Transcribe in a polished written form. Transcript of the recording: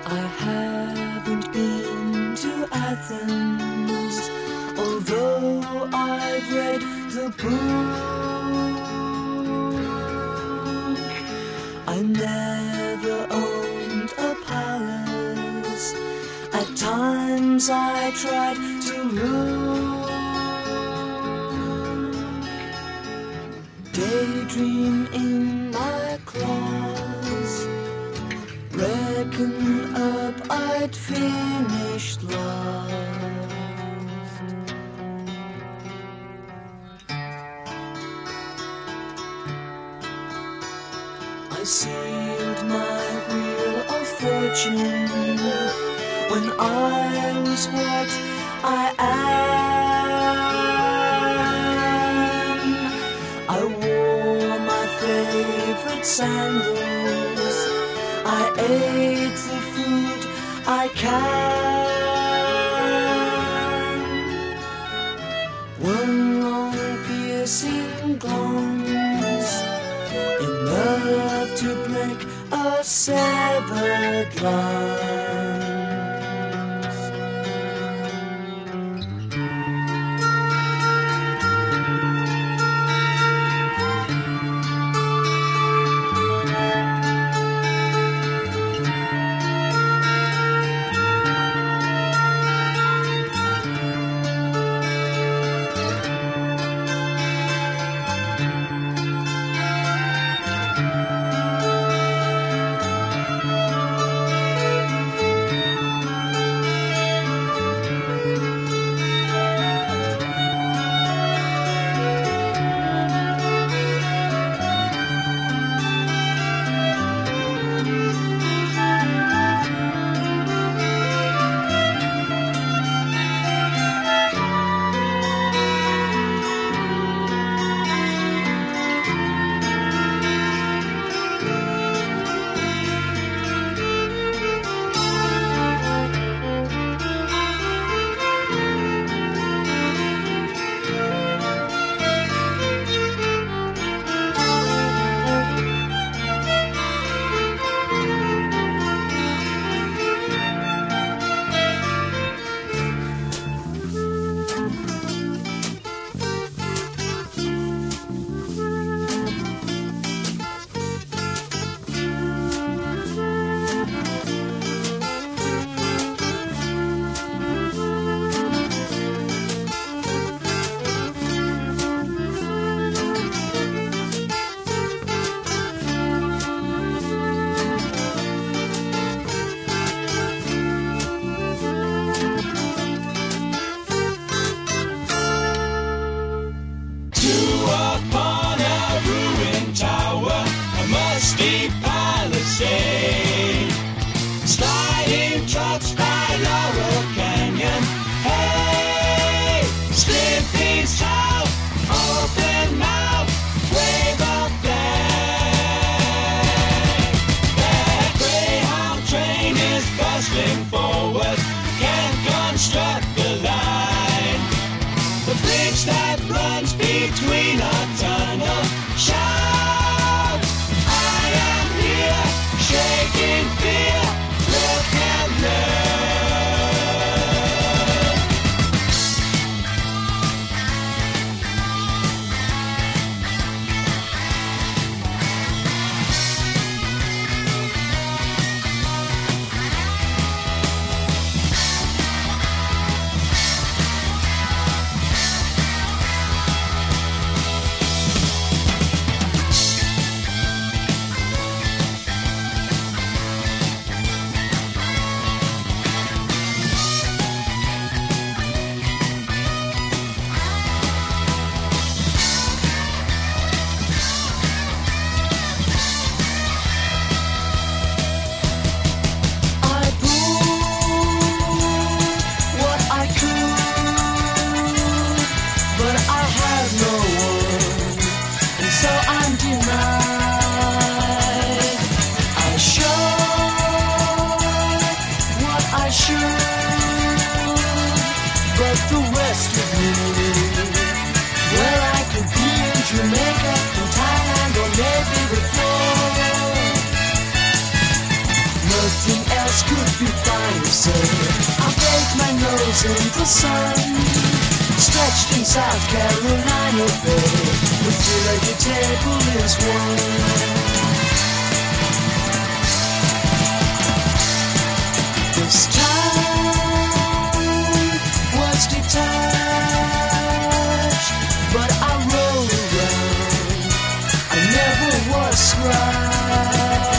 I haven't been to Athens, although I've read the book. I never owned a palace. At times I tried to look. Daydream in my class, reckon up I'd finished last. I sealed my wheel of fortune when I was what I am. I wore my favorite sandals, I ate the food I can. One long piercing glance, enough to break a severed lance. Sliding trucks by Laurel Canyon. Hey, slipping south, open mouth, wave a flag. That Greyhound train is bustling forward, can't construct the line. The bridge that runs between a tunnel shouts, I am here, shaking fear, look and learn. Jamaica, from Thailand, or maybe before. Nothing else could be in the sun. Stretched in South Carolina Bay, the three-legged table is one. This time was detached, but I rolled around. I never was scratched.